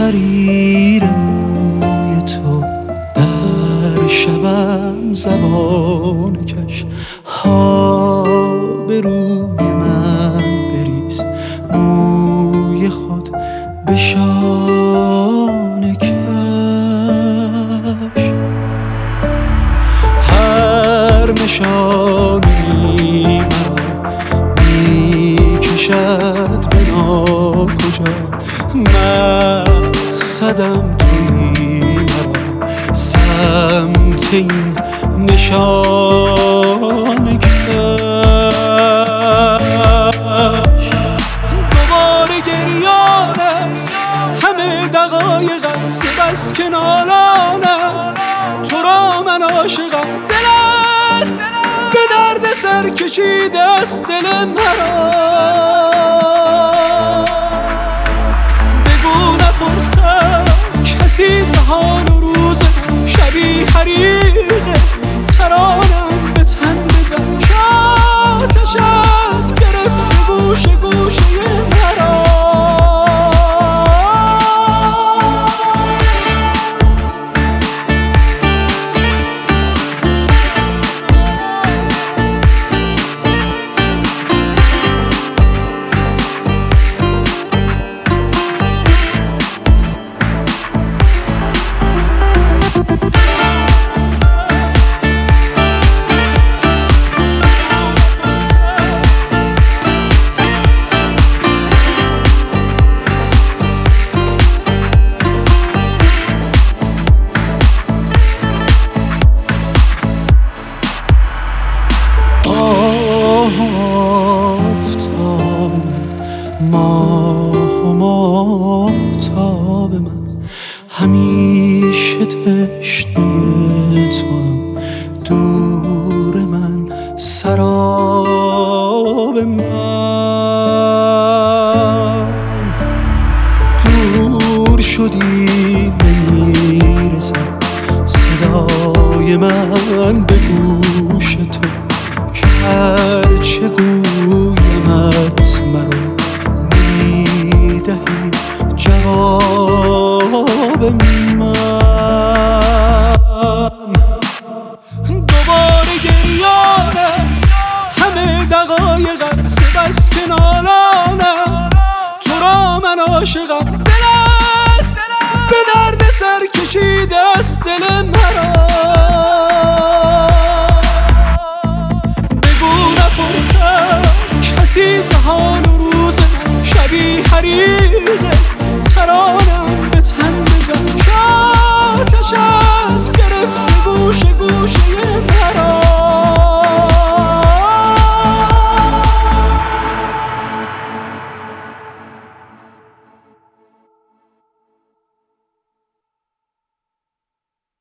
حریر موی تو در شبم زبان کش ها به روی من بریز موی خود به شانه کش هر نشانی مرا میکشد به ناکجا مقصدم تویی مرا سمت این نشانه کش دوباره گریان است همه دقایقم ز بس که نالانم تو را من عاشقم دلت به درد سر کشیده است دل مرا بگو نپرسم کسی ز حال و روز شبی حریقه ترانم به تن بزن که آتشت گرفته گوشه گوشه مرا آفتاب من ماه و ماهتاب من همیشه تشنه توام دور من سراب من دور شدی نمیرسم صدای من به گوش تو هرچه گویمت مرا نمیدهی جواب من دوباره گریان است همه دقایقم ز بس که نالانم تو را من عاشقم دلم